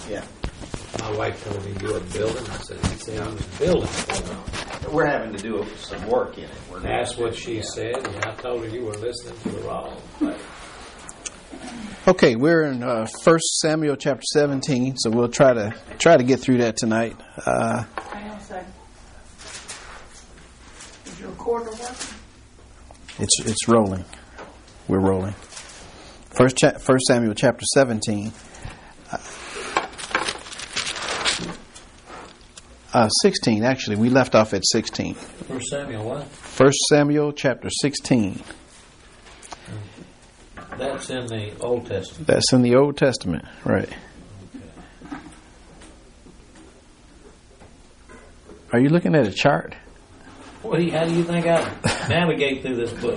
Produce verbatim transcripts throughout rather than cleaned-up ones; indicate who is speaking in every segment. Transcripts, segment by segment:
Speaker 1: Yeah.
Speaker 2: My wife told me you were building. I said, he said he was building.
Speaker 1: We're having to do some work in it. We're
Speaker 2: That's what she yeah. said, and I told her you were listening to the wrong. But
Speaker 3: okay, we're in uh, First Samuel chapter seventeen, so we'll try to try to get through that tonight. Uh,
Speaker 4: Hang on a second. Is your recorder working?
Speaker 3: It's it's rolling. We're rolling. First, cha- First Samuel chapter seventeen. Uh, uh, sixteen, actually. We left off at sixteen.
Speaker 2: First Samuel what?
Speaker 3: First Samuel chapter sixteen.
Speaker 2: That's in the Old Testament.
Speaker 3: That's in the Old Testament, right. Okay. Are you looking at a chart?
Speaker 2: What do you, how do you think I navigate through this book?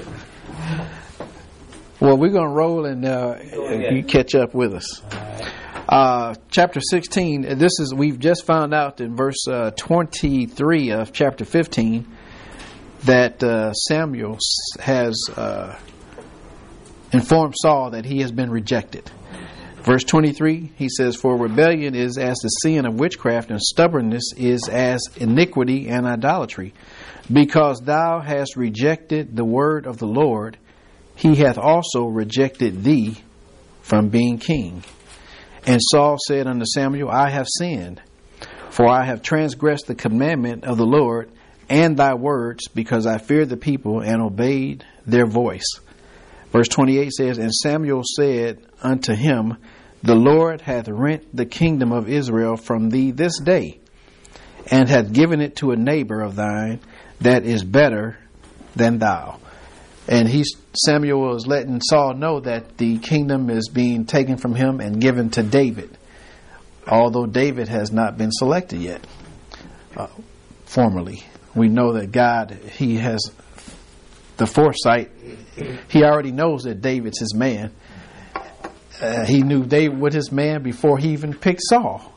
Speaker 3: Well, we're going to roll and uh, you catch up with us.
Speaker 2: All right.
Speaker 3: Uh, chapter sixteen. This is we've just found out in verse uh, twenty-three of chapter fifteen that uh, Samuel has uh, informed Saul that he has been rejected. Verse twenty-three, he says, "For rebellion is as the sin of witchcraft, and stubbornness is as iniquity and idolatry. Because thou hast rejected the word of the Lord, he hath also rejected thee from being king. And Saul said unto Samuel, I have sinned, for I have transgressed the commandment of the Lord and thy words, because I feared the people and obeyed their voice." Verse twenty-eight says, "And Samuel said unto him, The Lord hath rent the kingdom of Israel from thee this day, and hath given it to a neighbor of thine that is better than thou." And he, Samuel was letting Saul know that the kingdom is being taken from him and given to David, although David has not been selected yet. Uh, formally, we know that God, he has the foresight. He already knows that David's his man. Uh, he knew David was his man before he even picked Saul.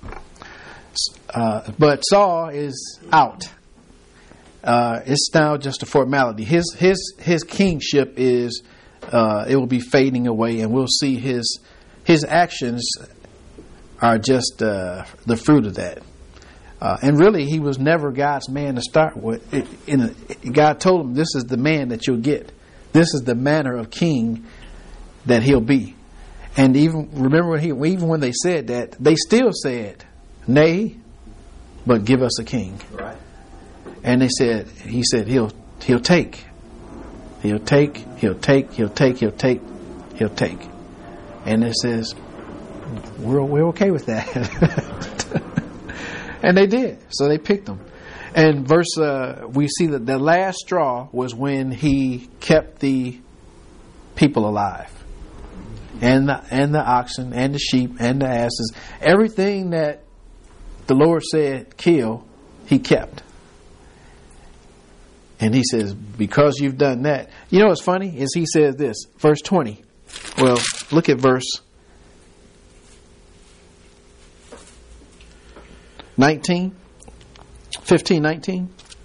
Speaker 3: Uh, but Saul is out. Uh, it's now just a formality. His his his kingship is uh, it will be fading away, and we'll see his his actions are just uh, the fruit of that. Uh, and really, he was never God's man to start with. It, in a, God told him, "This is the man that you'll get. This is the manner of king that he'll be." And even remember, when he, even when they said that, they still said, "Nay, but give us a king."
Speaker 1: Right.
Speaker 3: And they said, he said, he'll he'll take, he'll take, he'll take, he'll take, he'll take, he'll take. And it says, we're we're okay with that. And they did. So they picked them. And verse, uh, we see that the last straw was when he kept the people alive, and the and the oxen and the sheep and the asses, everything that the Lord said kill, he kept. And he says, because you've done that. You know what's funny is he says this, verse twenty. Well, look at verse nineteen, fifteen, nineteen.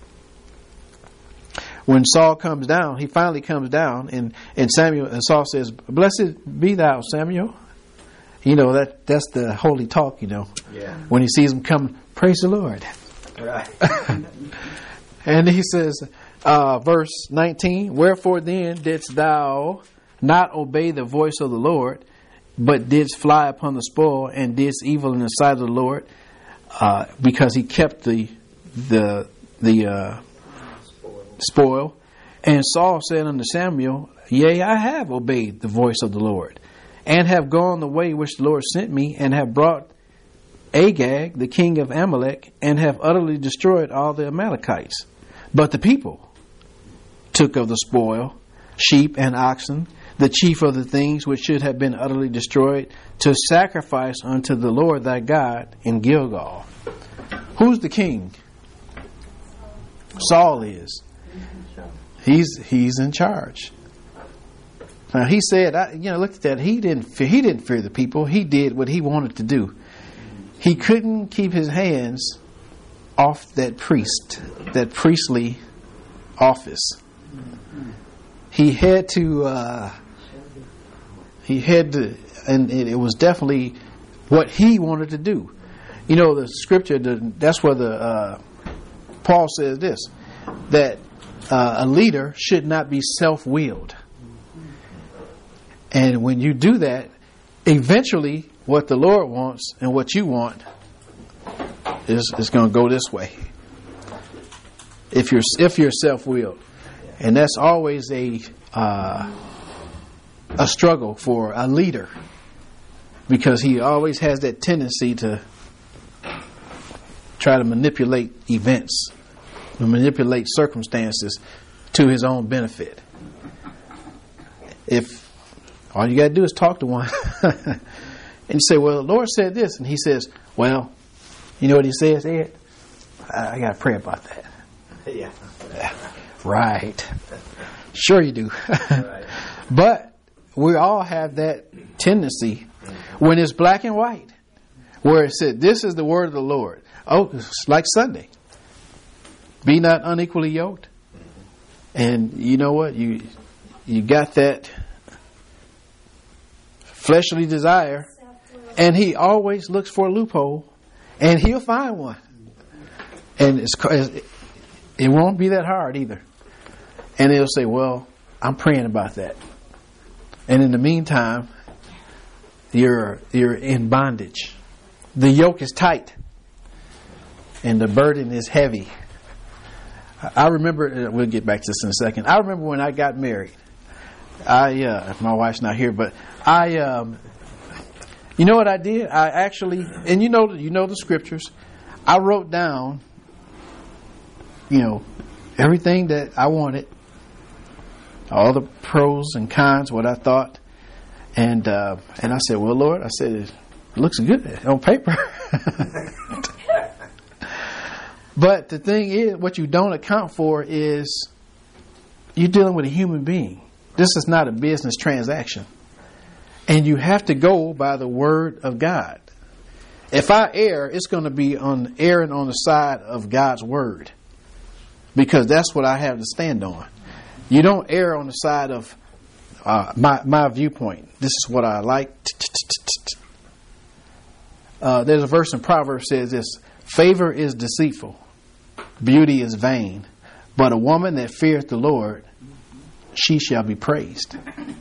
Speaker 3: When Saul comes down, he finally comes down, and, and Samuel and Saul says, "Blessed be thou, Samuel." You know, that that's the holy talk, you know.
Speaker 1: Yeah.
Speaker 3: When he sees him come, praise the Lord.
Speaker 1: Right.
Speaker 3: And he says, uh, verse nineteen, "Wherefore then didst thou not obey the voice of the Lord, but didst fly upon the spoil, and didst evil in the sight of the Lord?" Uh, because he kept the the the uh, spoil. And Saul said unto Samuel, "Yea, I have obeyed the voice of the Lord, and have gone the way which the Lord sent me, and have brought Agag, the king of Amalek, and have utterly destroyed all the Amalekites. But the people took of the spoil, sheep and oxen, the chief of the things which should have been utterly destroyed, to sacrifice unto the Lord thy God in Gilgal." Who's the king? Saul is. He's he's in charge. Now he said, I, you know, look at that. He didn't fear, he didn't fear the people. He did what he wanted to do. He couldn't keep his hands off that priest, that priestly office. He had to. Uh, he had to, and it was definitely what he wanted to do. You know, the scripture, the, that's where the uh, Paul says this, that uh, a leader should not be self-willed. And when you do that, eventually what the Lord wants and what you want is, is going to go this way. If you're if you're self-willed. And that's always a uh, a struggle for a leader, because he always has that tendency to try to manipulate events, to manipulate circumstances to his own benefit. If all you got to do is talk to one and you say, well, the Lord said this, and he says, well, you know what he says, Ed? I, I got to pray about that.
Speaker 1: Yeah.
Speaker 3: Right. Sure you do.
Speaker 1: Right.
Speaker 3: But we all have that tendency when it's black and white, where it said, this is the word of the Lord. Oh, it's like Sunday. Be not unequally yoked. And you know what? You you got that fleshly desire, and he always looks for a loophole, and he'll find one. And it's it won't be that hard either. And he'll say, well, I'm praying about that. And in the meantime, you're you're in bondage. The yoke is tight, and the burden is heavy. I remember, we'll get back to this in a second. I remember when I got married. I, uh, my wife's not here, but I, um, you know what I did? I actually, and you know, you know the scriptures. I wrote down, you know, everything that I wanted, all the pros and cons, what I thought, and uh, and I said, well, Lord, I said, it looks good on paper. But the thing is, what you don't account for is you're dealing with a human being. This is not a business transaction. And you have to go by the word of God. If I err, it's going to be on erring on the side of God's word, because that's what I have to stand on. You don't err on the side of uh, my my viewpoint. This is what I like. Uh, there's a verse in Proverbs that says this: favor is deceitful, beauty is vain, but a woman that feareth the Lord, she shall be praised.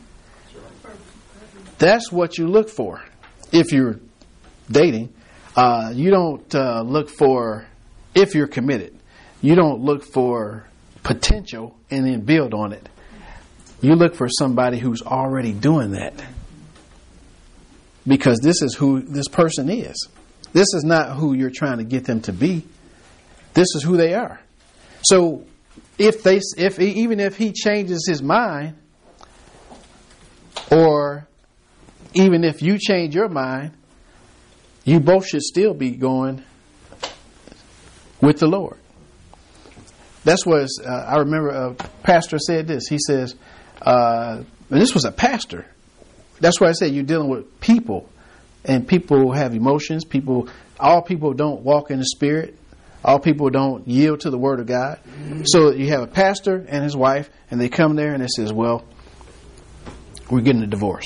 Speaker 3: That's what you look for if you're dating. Uh, you don't uh, look for, if you're committed, you don't look for potential and then build on it. You look for somebody who's already doing that, because this is who this person is. This is not who you're trying to get them to be. This is who they are. So if they, if even if he changes his mind, or even if you change your mind, you both should still be going with the Lord. That's what uh, I remember a pastor said this. He says, uh, and this was a pastor. That's why I said you're dealing with people, and people have emotions. People, all people don't walk in the Spirit. All people don't yield to the Word of God. So you have a pastor and his wife, and they come there and it says, well, we're getting a divorce.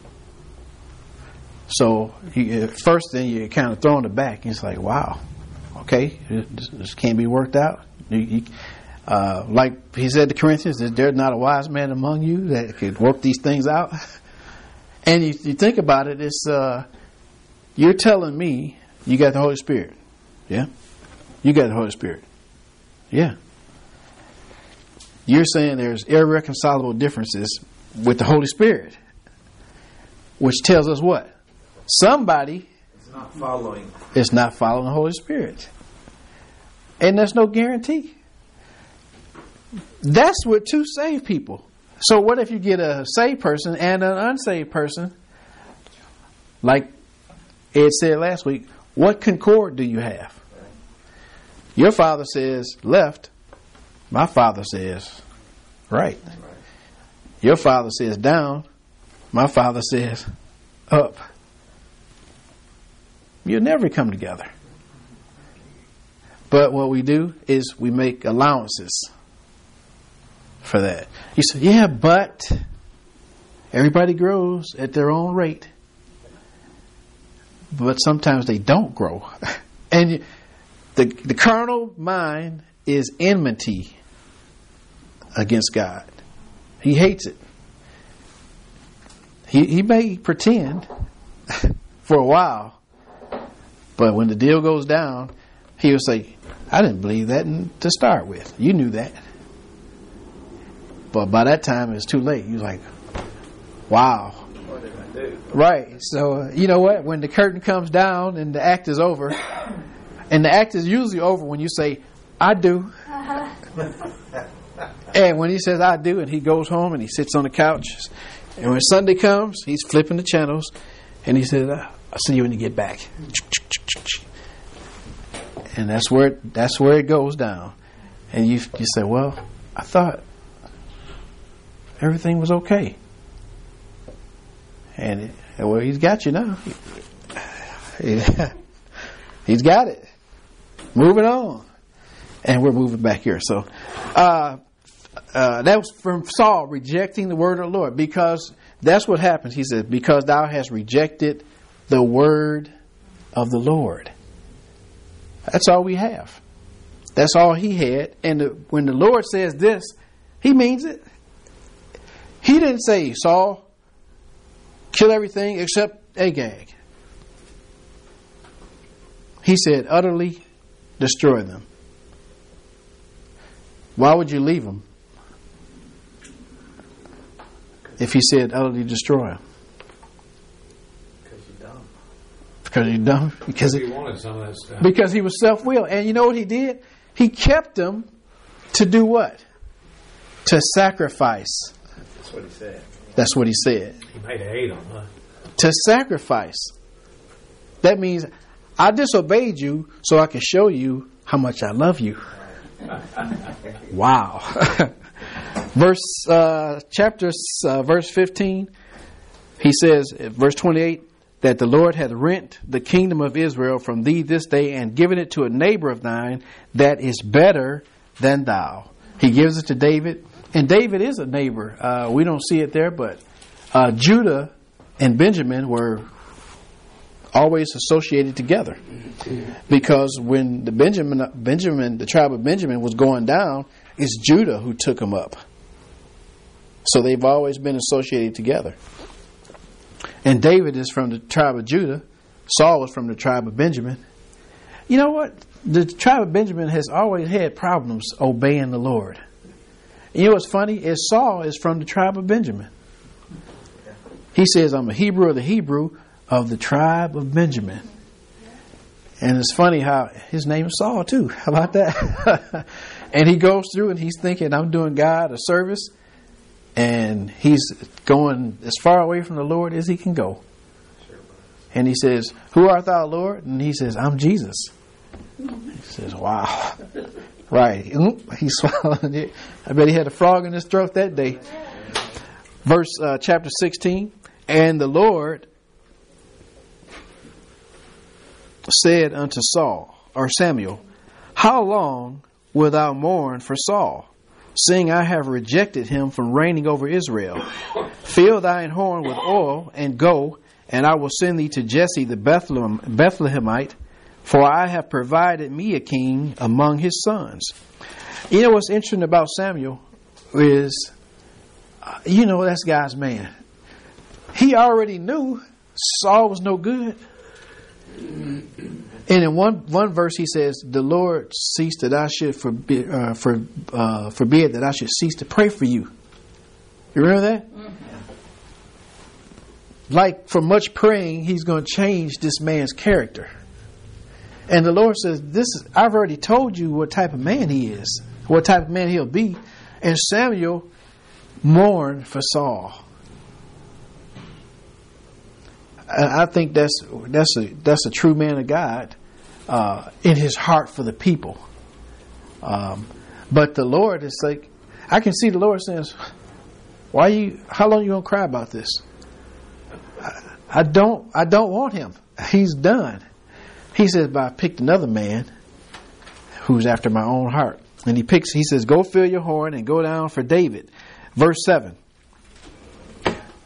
Speaker 3: So you, first thing you're kind of thrown aback. It's like, wow, okay, this, this can't be worked out. You, you, uh, like he said to Corinthians, there's not a wise man among you that could work these things out. And you, you think about it, it's uh, you're telling me you got the Holy Spirit. Yeah? You got the Holy Spirit. Yeah. You're saying there's irreconcilable differences with the Holy Spirit, which tells us what? Somebody
Speaker 1: It's not following.
Speaker 3: is not following the Holy Spirit. And there's no guarantee. That's with two saved people. So what if you get a saved person and an unsaved person? Like Ed said last week, what concord do you have? Your father says left. My father says right. Your father says down. My father says up. You'll never come together. But what we do is we make allowances for that. You say, yeah, but everybody grows at their own rate. but sometimes they don't grow. And the the carnal mind is enmity against God. He hates it. He he may pretend for a while, but when the deal goes down, he'll say, I didn't believe that to start with. You knew that. But by that time, it's too late. You're like, wow.
Speaker 1: What did I do?
Speaker 3: Right. So, uh, you know what? When the curtain comes down and the act is over, and the act is usually over when you say, I do. And when he says, I do, and he goes home and he sits on the couch, and when Sunday comes, he's flipping the channels, and he says, I'll see you when you get back. And that's where it, that's where it goes down. And you you say, well, I thought everything was okay. And it, well, he's got you now. He's got it. Moving on. And we're moving back here. So uh, uh, that was from Saul rejecting the word of the Lord, because that's what happens. He said, because thou hast rejected the word of the Lord. That's all we have. That's all he had. And the, when the Lord says this, he means it. He didn't say, Saul, kill everything except Agag. He said, utterly destroy them. Why would you leave them if he said utterly destroy them? Because you're dumb. Because
Speaker 2: he wanted some of that stuff.
Speaker 3: Because he was self-willed. And you know what he did? He kept them to do what? To sacrifice.
Speaker 1: That's what he said.
Speaker 3: That's what he said.
Speaker 2: He made a hate on, huh?
Speaker 3: To sacrifice. That means I disobeyed you so I can show you how much I love you. Wow. verse uh, chapter uh, verse fifteen. He says, verse twenty-eight, that the Lord hath rent the kingdom of Israel from thee this day, and given it to a neighbor of thine that is better than thou. He gives it to David, and David is a neighbor. Uh, we don't see it there, but uh, Judah and Benjamin were always associated together, because when the Benjamin, Benjamin, the tribe of Benjamin was going down, it's Judah who took them up. So they've always been associated together. And David is from the tribe of Judah. Saul was from the tribe of Benjamin. You know what? The tribe of Benjamin has always had problems obeying the Lord. You know what's funny? Is Saul is from the tribe of Benjamin. He says, I'm a Hebrew of the Hebrew of the tribe of Benjamin. And it's funny how his name is Saul too. How about that? And he goes through and he's thinking, I'm doing God a service. And he's going as far away from the Lord as he can go. And he says, who art thou, Lord? And he says, I'm Jesus. He says, wow. Right. He swallowed it. I bet he had a frog in his throat that day. Verse uh, chapter sixteen. And the Lord said unto Saul, or Samuel, how long wilt thou mourn for Saul, seeing I have rejected him from reigning over Israel? Fill thine horn with oil, and go, and I will send thee to Jesse the Bethlehem, Bethlehemite, for I have provided me a king among his sons. You know what's interesting about Samuel is, uh, you know, that's God's man. He already knew Saul was no good. And in one one verse he says, the Lord ceased that I should forbid, uh, for, uh, forbid that I should cease to pray for you. You remember that? Mm-hmm. Like for much praying, he's going to change this man's character. And the Lord says, "This is, I've already told you what type of man he is, what type of man he'll be." And Samuel mourned for Saul. I think that's that's a that's a true man of God uh, in his heart for the people. Um, but the Lord is like, I can see the Lord says, "Why you? How long are you gonna cry about this? I, I don't I don't want him. He's done." He says, "But I picked another man who's after my own heart." And he picks. He says, "Go fill your horn and go down for David." Verse seven.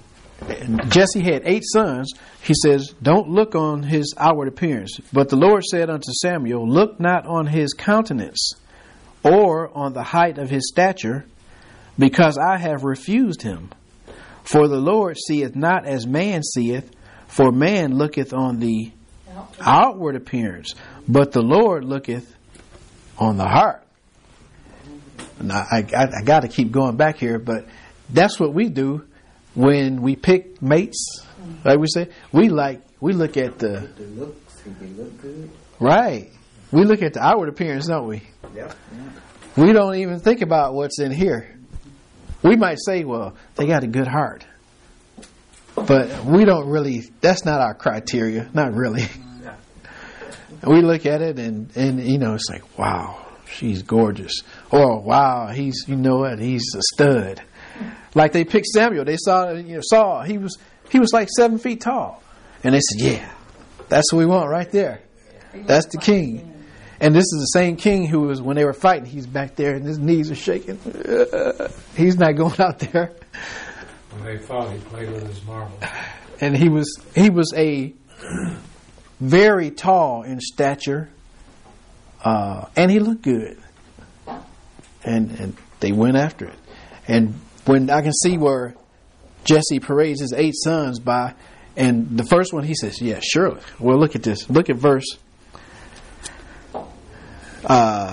Speaker 3: Jesse had eight sons. He says, don't look on his outward appearance. But the Lord said unto Samuel, look not on his countenance, or on the height of his stature, because I have refused him. For the Lord seeth not as man seeth, for man looketh on the outward appearance, but the Lord looketh on the heart. Now, I, I, I got to keep going back here, but that's what we do when we pick mates. Like we say, we like we look at the,
Speaker 5: The looks, if they look good.
Speaker 3: right. We look at the outward appearance, don't we?
Speaker 5: Yep.
Speaker 3: We don't even think about what's in here. We might say, well, they got a good heart. But we don't really, that's not our criteria. Not really. We look at it and, and, you know, it's like, wow, she's gorgeous. Or, wow, he's, you know what, he's a stud. Like they picked Samuel. They saw, you know, Saul, he was, he was like seven feet tall. And they said, yeah, that's what we want right there. That's the king. And this is the same king who was, when they were fighting, he's back there and his knees are shaking. He's not going out there.
Speaker 2: When they fought, he played with his marbles.
Speaker 3: And he was he was a very tall in stature, uh, and he looked good. And and they went after it. And when I can see where Jesse parades his eight sons by, and the first one he says, "Yeah, surely." Well, look at this. Look at verse. Uh,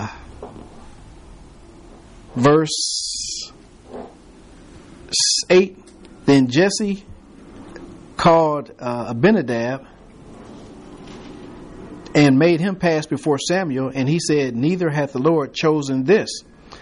Speaker 3: verse eight. Then Jesse called uh, Abinadab and made him pass before Samuel, and he said, neither hath the Lord chosen this.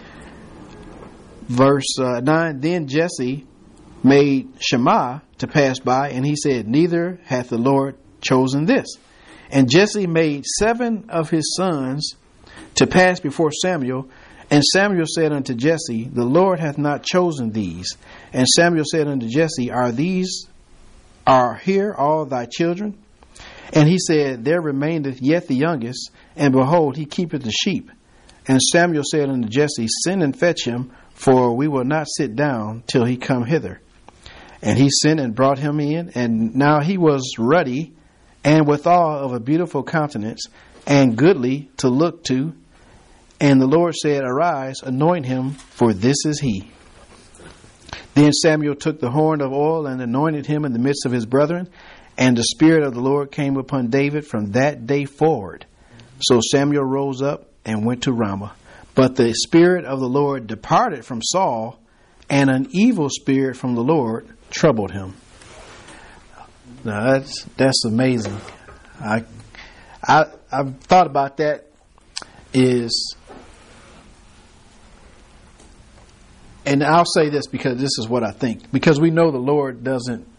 Speaker 3: Verse uh, nine, then Jesse made Shammah to pass by, and he said, neither hath the Lord chosen this. And Jesse made seven of his sons to pass before Samuel, and Samuel said unto Jesse, the Lord hath not chosen these. And Samuel said unto Jesse, Are these, are here all thy children? And he said, There remaineth yet the youngest, and behold, he keepeth the sheep. And Samuel said unto Jesse, Send and fetch him, for we will not sit down till he come hither. And he sent and brought him in, and now he was ruddy, and withal of a beautiful countenance, and goodly to look to. And the Lord said, Arise, anoint him, for this is he. Then Samuel took the horn of oil and anointed him in the midst of his brethren. And the Spirit of the Lord came upon David from that day forward. So Samuel rose up and went to Ramah. But the Spirit of the Lord departed from Saul, and an evil spirit from the Lord troubled him. Now that's that's amazing. I I I've thought about that. Is And I'll say this because this is what I think. Because we know the Lord doesn't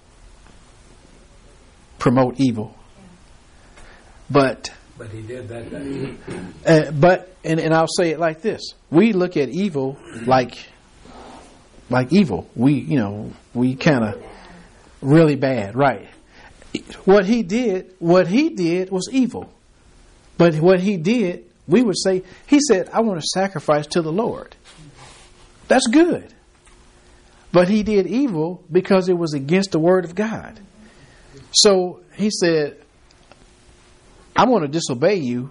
Speaker 3: promote evil. But
Speaker 2: But he did that day.
Speaker 3: uh, but and, and I'll say it like this. We look at evil like like evil. We you know, we kind of really bad, right? What he did, what he did was evil. But what he did, we would say, he said, I want to sacrifice to the Lord. That's good. But he did evil because it was against the word of God. So he said, I want to disobey you,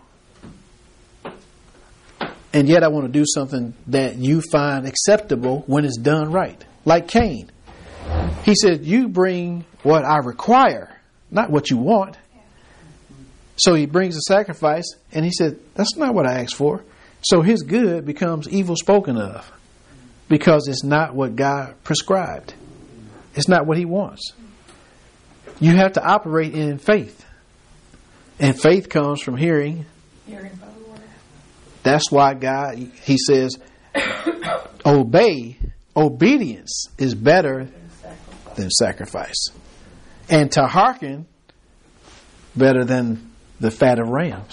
Speaker 3: and yet I want to do something that you find acceptable when it's done right. Like Cain. He said, you bring what I require, not what you want. So he brings a sacrifice, and he said, that's not what I asked for. So his good becomes evil spoken of. Because it's not what God prescribed. It's not what he wants. You have to operate in faith. And faith comes from hearing.
Speaker 4: Hearing by the word.
Speaker 3: That's why God, he says, obey, obedience is better than sacrifice. And to hearken, better than the fat of rams.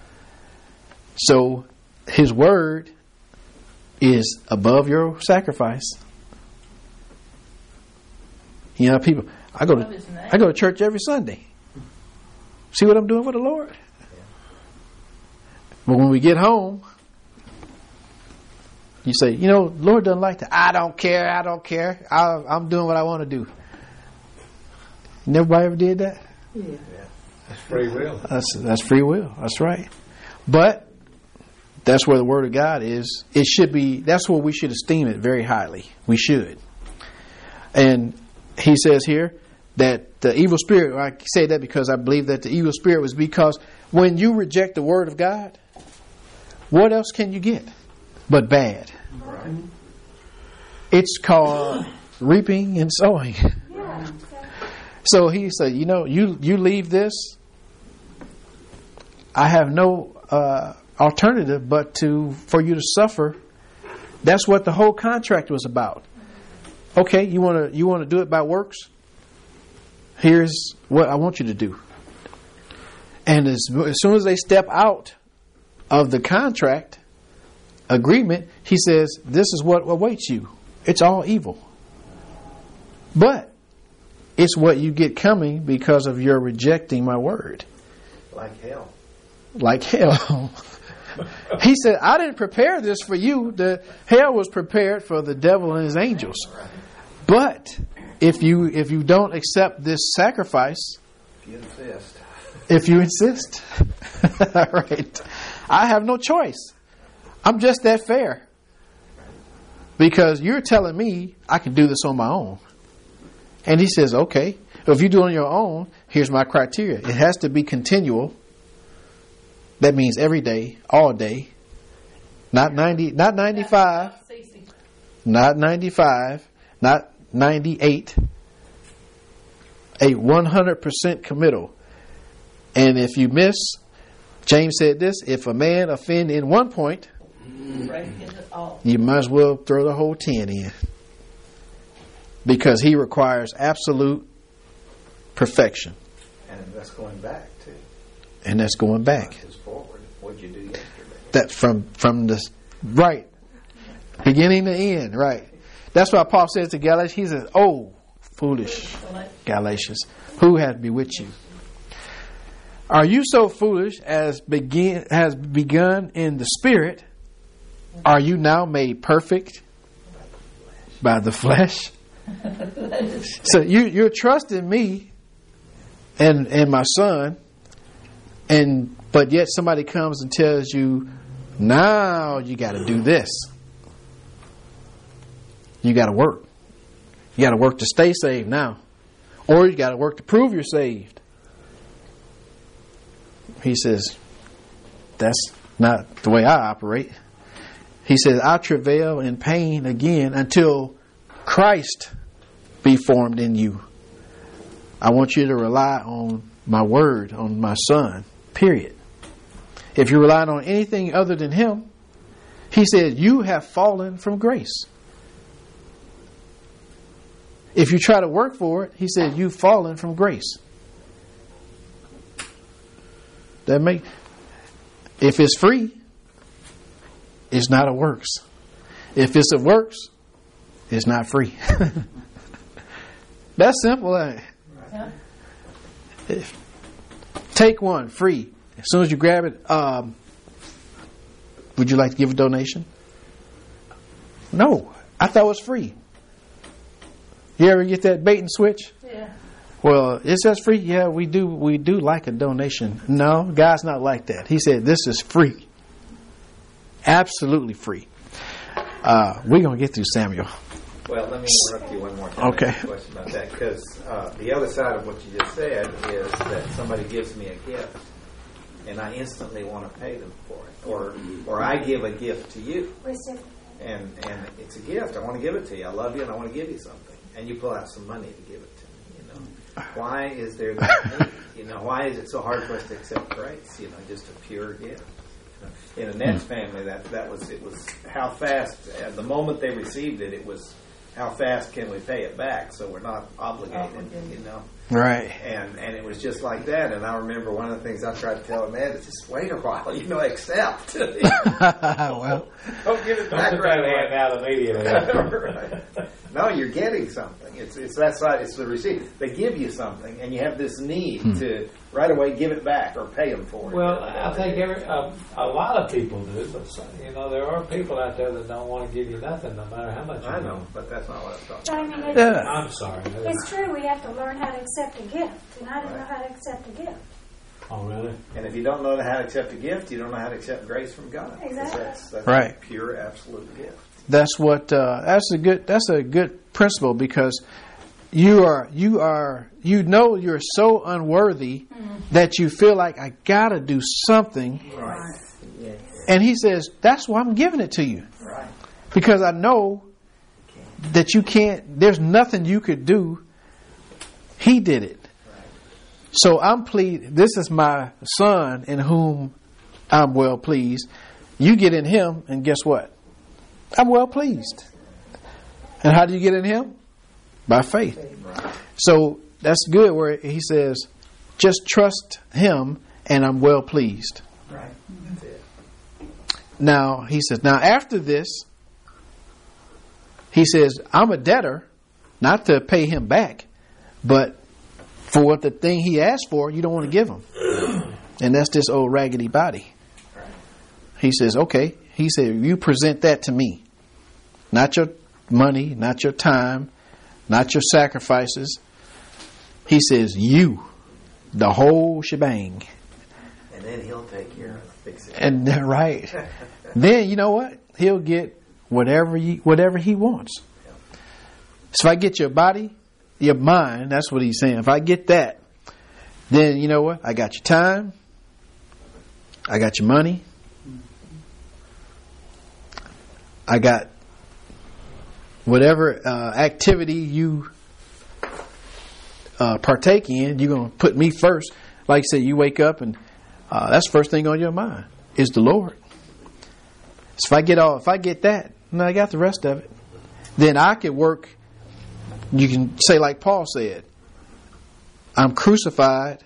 Speaker 3: So, his word is above your sacrifice. You know, people, I go to I go to church every Sunday. See what I'm doing for the Lord? But when we get home, you say, you know, Lord doesn't like that. I don't care. I don't care. I, I'm doing what I want to do. Nobody ever did that?
Speaker 5: Yeah.
Speaker 2: That's free will.
Speaker 3: That's that's free will. That's right. But that's where the Word of God is. It should be. That's where we should esteem it very highly. We should. And he says here that the evil spirit. I say that because I believe that the evil spirit was because when you reject the Word of God, what else can you get but bad?
Speaker 1: Right.
Speaker 3: It's called reaping and sowing. So he said, you know, you you leave this. I have no uh, alternative but to for you to suffer. That's what the whole contract was about. Okay, you want to you want to do it by works? Here's what I want you to do. And as, as soon as they step out of the contract agreement, he says, this is what awaits you. It's all evil. But it's what you get coming because of your rejecting my word.
Speaker 1: Like hell.
Speaker 3: Like hell. He said, I didn't prepare this for you. The hell was prepared for the devil and his angels. But if you if you don't accept this sacrifice,
Speaker 1: If you insist.
Speaker 3: if you insist, right, I have no choice. I'm just that fair. Because you're telling me I can do this on my own. And he says, okay, if you do it on your own, here's my criteria. It has to be continual. That means every day, all day. Not ninety, not ninety-five, not ninety-five, not ninety-eight. A one hundred percent committal. And if you miss, James said this, if a man offend in one point, you might as well throw the whole ten in. Because he requires absolute perfection.
Speaker 1: And that's going back too.
Speaker 3: And that's going back.
Speaker 1: Not just forward. What'd you do yesterday?
Speaker 3: That from from the right beginning to end, right. That's why Paul says to Galatians, he says, oh, foolish Galatians, who has bewitched you? Are you so foolish as begin has begun in the spirit? Are you now made perfect by the flesh? So you you're trusting me and and my son, and but yet somebody comes and tells you, now you got to do this. You got to work. You got to work to stay saved now, or you got to work to prove you're saved. He says, that's not the way I operate. He says, I travail in pain again until Christ be formed in you. I want you to rely on my word, on my son, period. If you rely on anything other than him, he says, you have fallen from grace. If you try to work for it, he says, you've fallen from grace. That make if it's free, it's not a works. If it's a works, it's not free. That's simple, ain't it?
Speaker 4: Yeah.
Speaker 3: If, take one free. As soon as you grab it, um, would you like to give a donation? No, I thought it was free. You ever get that bait and switch?
Speaker 4: Yeah.
Speaker 3: Well, it says free. Yeah, we do. We do like a donation. No, God's not like that. He said this is free, absolutely free. Uh, we're gonna get through Samuel.
Speaker 1: Well, let me interrupt you one more time.
Speaker 3: Okay.
Speaker 1: I have a question about that, because uh, the other side of what you just said is that somebody gives me a gift, and I instantly want to pay them for it, or or I give a gift to you, and and it's a gift. I want to give it to you. I love you, and I want to give you something, and you pull out some money to give it to me. You know, why is there that need? You know, why is it so hard for us to accept grace? You know, just a pure gift. In a Nets family, that that was it was how fast. At the moment they received it, it was how fast can we pay it back so we're not obligated. You know.
Speaker 3: Right.
Speaker 1: And and it was just like that. And I remember one of the things I tried to tell him, man, is just wait a while, you know, accept.
Speaker 3: Well,
Speaker 1: don't give it
Speaker 2: Don't
Speaker 1: back
Speaker 2: put
Speaker 1: right
Speaker 2: that hand
Speaker 1: away.
Speaker 2: out immediately.
Speaker 1: Right. No, you're getting something. It's it's that side. It's the receipt. They give you something, and you have this need
Speaker 3: Hmm.
Speaker 1: to right away give it back or pay them for it.
Speaker 2: Well, I think every, uh, a lot of people do, but some, you know, there are people out there that don't want to give you nothing, no matter how much you
Speaker 1: I
Speaker 2: know.
Speaker 1: know, but that's not what I'm talking
Speaker 6: But I
Speaker 1: about.
Speaker 6: mean, it's,
Speaker 3: yeah.
Speaker 2: I'm sorry.
Speaker 6: it's true. We have to learn how to accept accept a gift, and I didn't know how to accept a gift.
Speaker 2: Oh, really?
Speaker 1: And if you don't know how to accept a gift, you don't know how to accept grace from God. 'Cause
Speaker 6: Exactly.
Speaker 1: That's, that's
Speaker 3: Right.
Speaker 1: a pure, absolute gift.
Speaker 3: That's what. Uh, that's a good. That's a good principle because you are. You are. You know you're so unworthy that you feel like I gotta do something.
Speaker 1: Right.
Speaker 5: Yes.
Speaker 3: And He says that's why I'm giving it to you
Speaker 1: Right.
Speaker 3: because I know that you can't. There's nothing you could do. He did it. So I'm pleased. This is my son in whom I'm well pleased. You get in him, and guess what? I'm well pleased. And how do you get in him? By faith. So that's good where he says, just trust him, and I'm well pleased.
Speaker 1: Right. That's it.
Speaker 3: Now, he says, now after this, he says, I'm a debtor, not to pay him back, but for what the thing he asked for, you don't want to give him. And that's this old raggedy body. He says, okay. He said, you present that to me. Not your money, not your time, not your sacrifices. He says, you, the whole shebang.
Speaker 1: And then he'll take care of it, fix it.
Speaker 3: And right. Then you know what? He'll get whatever you, whatever he wants. So if I get your body, your mind, that's what he's saying. If I get that, then you know what? I got your time. I got your money. I got whatever uh, activity you uh, partake in. You're going to put me first. Like I said, you wake up and uh, that's the first thing on your mind is the Lord. So if I get all, if I get that, and I got the rest of it, then I could work. You can say like Paul said, I'm crucified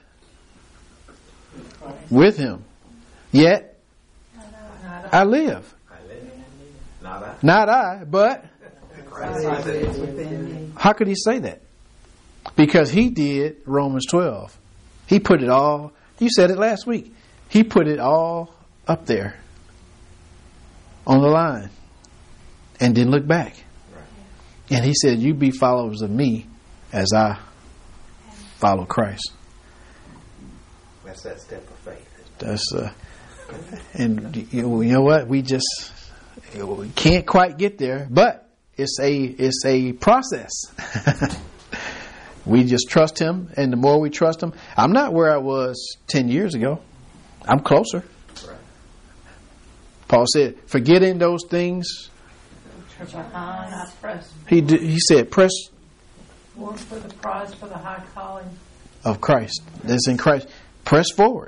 Speaker 3: with him, yet I live.
Speaker 1: I live. Not I.
Speaker 3: Not I, but
Speaker 1: Christ lives in me.
Speaker 3: how could he say that? Because he did Romans twelve. He put it all, you said it last week, he put it all up there on the line and didn't look back. And he said, you be followers of me as I follow Christ.
Speaker 1: That's that step of faith.
Speaker 3: That's uh, and you know, you know what? We just we can't quite get there, but it's a it's a process. We just trust him, and the more we trust him, I'm not where I was ten years ago. I'm closer.
Speaker 1: Right.
Speaker 3: Paul said, forgetting those things,
Speaker 4: Behind, I press
Speaker 3: he did, he said, press
Speaker 4: forward for the prize for the high calling.
Speaker 3: of Christ. That's in Christ. Press forward.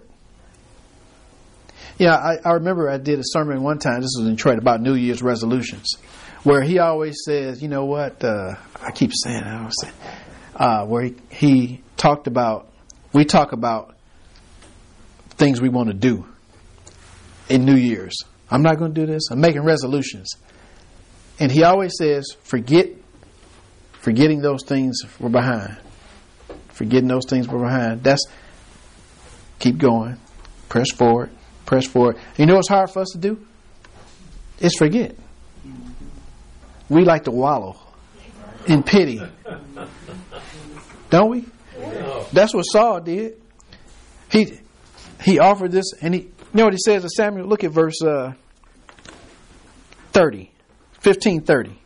Speaker 3: Yeah, I, I remember I did a sermon one time, this was in Detroit, about New Year's resolutions, where he always says, you know what, uh, I keep saying it, I always say, uh, where he, he talked about, we talk about things we want to do in New Year's. I'm not going to do this. I'm making resolutions. And he always says, forget, forgetting those things were behind. Forgetting those things were behind. That's, keep going. Press forward. Press forward. You know what's hard for us to do? It's forget. We like to wallow in pity. Don't we? That's what Saul did. He he offered this, and he, you know what he says to Samuel? Look at verse uh, thirty. fifteen thirty.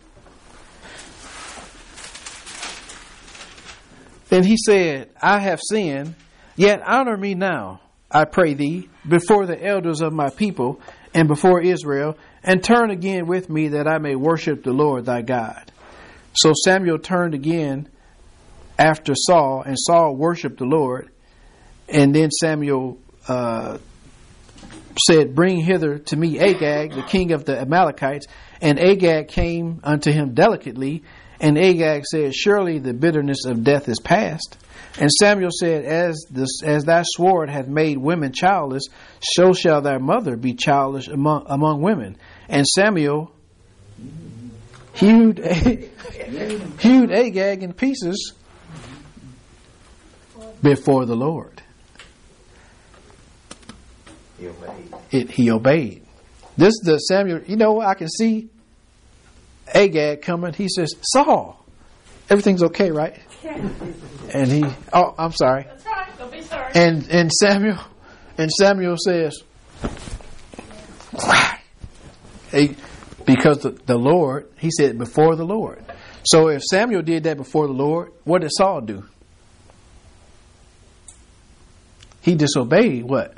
Speaker 3: Then he said, I have sinned, yet honor me now, I pray thee, before the elders of my people and before Israel, and turn again with me that I may worship the Lord thy God. So Samuel turned again after Saul, and Saul worshiped the Lord. And then Samuel uh, said, bring hither to me Agag, the king of the Amalekites. And Agag came unto him delicately. And Agag said, surely the bitterness of death is past. And Samuel said, as this, as thy sword hath made women childless, so shall thy mother be childless among, among women. And Samuel hewed, hewed Agag in pieces before the Lord.
Speaker 1: He obeyed.
Speaker 3: It, he obeyed. This is the Samuel, you know, I can see Agag coming. He says, Saul. everything's okay, right?
Speaker 6: Yeah.
Speaker 3: And he, oh, I'm sorry.
Speaker 4: That's right. Don't be sorry.
Speaker 3: And and Samuel, and Samuel says, he, because the, the Lord, he said before the Lord. So if Samuel did that before the Lord, what did Saul do? He disobeyed what?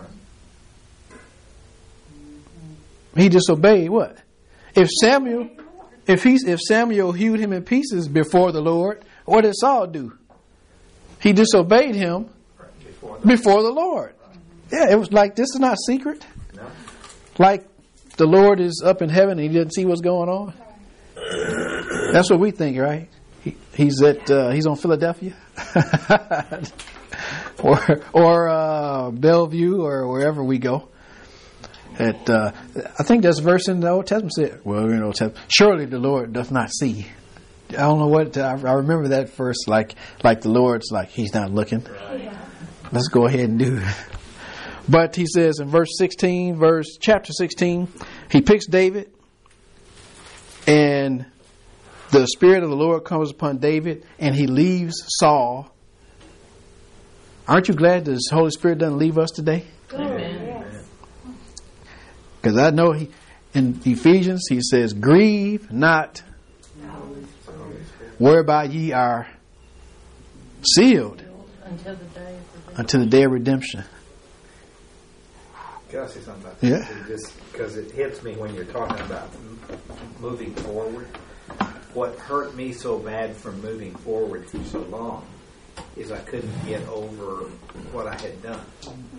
Speaker 3: He disobeyed what? If Samuel, if he's if Samuel hewed him in pieces before the Lord, what did Saul do? He disobeyed him
Speaker 1: Before the,
Speaker 3: before the Lord. Yeah, it was like, this is not secret.
Speaker 1: no.
Speaker 3: Like the Lord is up in heaven and he doesn't see what's going on. That's what we think, right? He, he's at uh, he's on Philadelphia, or or uh, Bellevue, or wherever we go. At uh, I think there's a verse in the Old Testament said, well, in the Old Testament, surely the Lord doth not see. I don't know what I, I remember that verse, like like the Lord's like he's not looking.
Speaker 6: Yeah.
Speaker 3: Let's go ahead and do it. But he says in verse sixteen, verse chapter sixteen, he picks David, and the Spirit of the Lord comes upon David, and he leaves Saul. Aren't you glad the Holy Spirit doesn't leave us today?
Speaker 4: Amen.
Speaker 6: Yes.
Speaker 3: Because I know he, in Ephesians, he says, grieve not, whereby ye are sealed
Speaker 4: Until the day of the
Speaker 3: until the day of redemption.
Speaker 1: Can I say something about
Speaker 3: Yeah.
Speaker 1: that? It just because it hits me when you're talking about m- moving forward. What hurt me so bad from moving forward for so long is I couldn't get over what I had done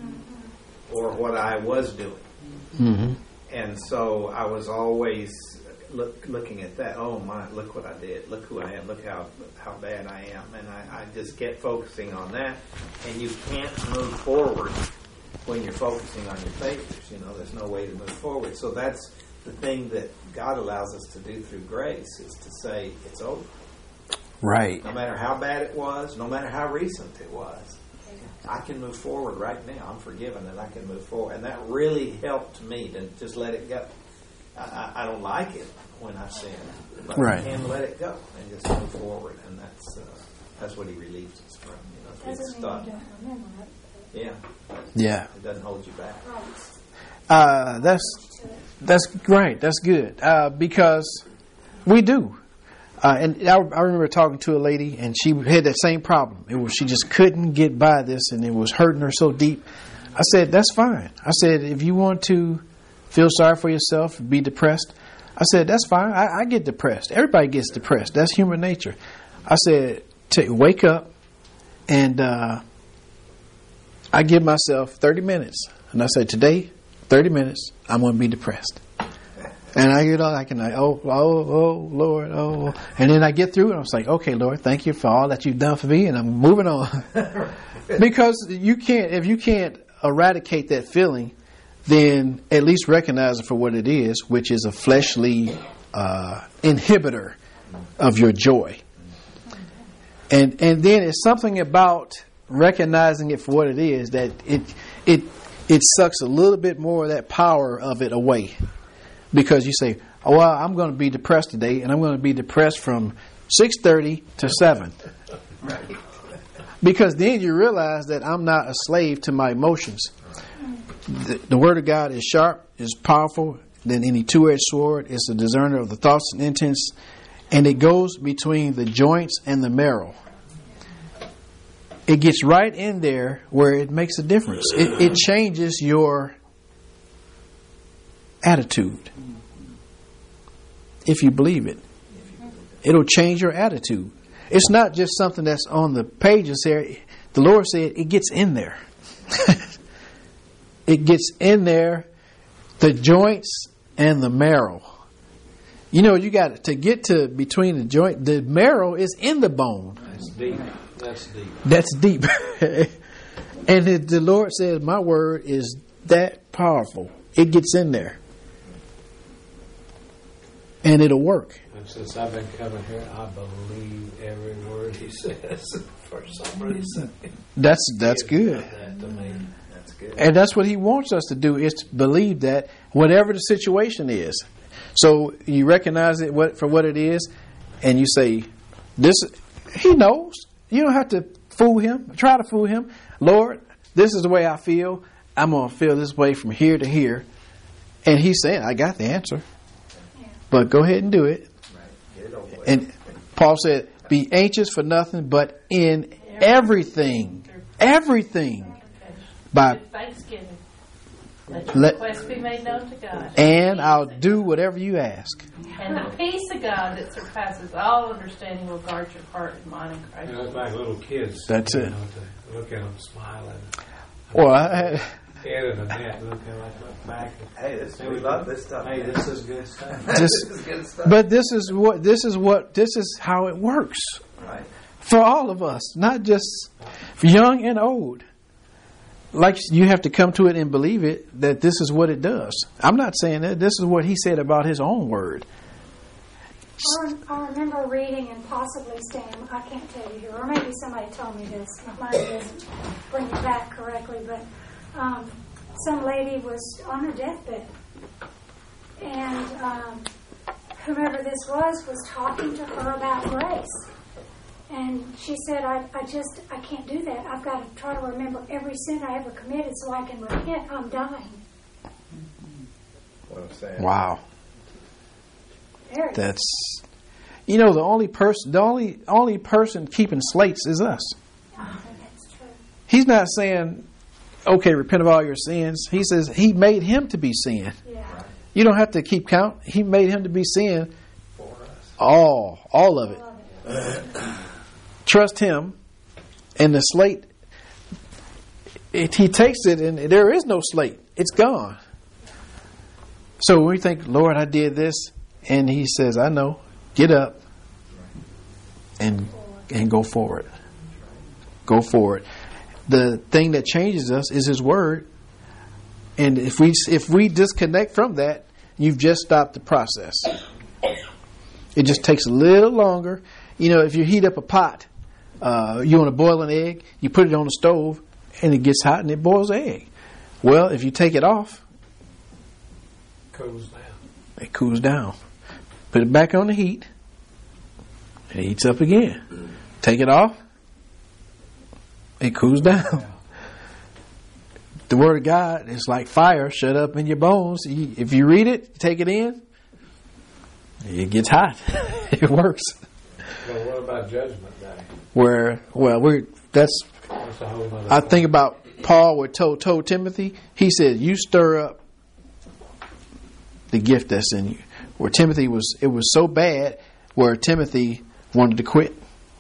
Speaker 1: or what I was doing.
Speaker 3: Mm-hmm.
Speaker 1: And so I was always look, looking at that. Oh my! Look what I did! Look who I am! Look how how bad I am! And I, I just kept focusing on that. And you can't move forward when you're focusing on your failures. You know, there's no way to move forward. So that's the thing that God allows us to do through grace, is to say it's over.
Speaker 3: Right.
Speaker 1: No matter how bad it was, no matter how recent it was, I can move forward right now. I'm forgiven, and I can move forward. And that really helped me to just let it go. I, I, I don't like it when I sin, but
Speaker 3: Right.
Speaker 1: I can let it go and just move forward. And that's uh, that's what He relieves us from. You know, if we
Speaker 6: Doesn't mean
Speaker 1: stop.
Speaker 6: you don't remember it.
Speaker 1: Yeah,
Speaker 3: Yeah.
Speaker 1: it doesn't hold you back.
Speaker 3: Uh, that's that's right. That's good uh, because we do. Uh, and I, I remember talking to a lady, and she had that same problem. It was she just couldn't get by this, and it was hurting her so deep. I said, "That's fine." I said, "If you want to feel sorry for yourself, be depressed," I said, "That's fine. I, I get depressed. Everybody gets depressed. That's human nature." I said, T- "Wake up," and uh, I give myself thirty minutes, and I say, "Today, thirty minutes, I'm going to be depressed." And I get all I can, like, oh, oh, oh, Lord, oh. And then I get through it, and I was like, okay, Lord, thank you for all that you've done for me, and I'm moving on. Because you can't, if you can't eradicate that feeling, then at least recognize it for what it is, which is a fleshly uh, inhibitor of your joy. And and then it's something about recognizing it for what it is that it it it sucks a little bit more of that power of it away. Because you say, oh, well, I'm going to be depressed today, and I'm going to be depressed from six thirty to seven.
Speaker 1: Right.
Speaker 3: Because then you realize that I'm not a slave to my emotions. The, the Word of God is sharp, is powerful than any two-edged sword. It's a discerner of the thoughts and intents, and it goes between the joints and the marrow. It gets right in there where it makes a difference. It, it changes your attitude. If you believe it, it'll change your attitude. It's not just something that's on the pages there. The Lord said it gets in there. It gets in there, the joints and the marrow. You know, you got to get to between the joint. The marrow is in the bone.
Speaker 2: That's deep. That's deep.
Speaker 3: That's deep. And the, the Lord says, my word is that powerful. It gets in there. And it'll work.
Speaker 2: And since I've been coming here, I believe every word He says for some reason.
Speaker 3: That's that's good.
Speaker 2: That to me.
Speaker 1: That's good.
Speaker 3: And that's what He wants us to do, is to believe that whatever the situation is. So you recognize it what, for what it is, and you say, This, he knows. You don't have to fool him. Try to fool him. Lord, this is the way I feel. I'm going to feel this way from here to here. And he's saying, I got the answer. But go ahead and do it. And Paul said, be anxious for nothing, but in everything, everything, by
Speaker 4: Thanksgiving. Let your
Speaker 3: Let-
Speaker 4: request be made known to God.
Speaker 3: and I'll do whatever you ask.
Speaker 4: And the peace of God that surpasses all understanding will guard your heart and mind in Christ.
Speaker 2: You know, it's like little kids.
Speaker 3: That's
Speaker 2: you
Speaker 3: it.
Speaker 2: know, to look at them smiling.
Speaker 3: Well, I,
Speaker 2: Head of the net looking like look back.
Speaker 1: Hey, this, we love this stuff.
Speaker 2: Hey, this is good stuff.
Speaker 3: This-
Speaker 1: this is good stuff.
Speaker 3: but this is what this is what this is how it works
Speaker 1: Right.
Speaker 3: for all of us, not just for young and old. Like you have to come to it and believe it that this is what it does. I'm not saying that. This is what he said about his own word.
Speaker 6: I rem- I remember reading, and possibly Stan, I can't tell you who, or maybe somebody told me this. Mine doesn't bring it back correctly, but um, some lady was on her deathbed, and um, whomever this was was talking to her about grace. And she said, I, I just, I can't do that. I've got to try to remember every sin I ever committed so I can repent. I'm dying.
Speaker 1: What I'm saying.
Speaker 3: Wow.
Speaker 6: There it is.
Speaker 3: That's, you know, the only person, the only only person keeping slates is us.
Speaker 6: I think that's true.
Speaker 3: He's not saying, okay, repent of all your sins. He says he made him to be sin.
Speaker 6: Yeah.
Speaker 3: You don't have to keep count. He made him to be sin. All, all of it. Trust him, and the slate. It, he takes it, and there is no slate. It's gone. So when we think, Lord, I did this, and He says, I know. Get up, and and go forward. Go forward. The thing that changes us is His Word, and if we if we disconnect from that, you've just stopped the process. It just takes a little longer. You know, if you heat up a pot, uh, you want to boil an egg, you put it on the stove, and it gets hot and it boils the egg. Well, if you take it off,
Speaker 2: Cools down.
Speaker 3: it cools down. Put it back on the heat, it heats up again. Take it off, it cools down. The Word of God is like fire shut up in your bones. You- If you read it, take it in, it gets hot. It works.
Speaker 2: Well, what about Judgment Day?
Speaker 3: Where, well, we're that's.
Speaker 2: That's a whole other
Speaker 3: I think about Paul would told told Timothy. He said, "You stir up the gift that's in you." Where Timothy was, it was so bad where Timothy wanted to quit,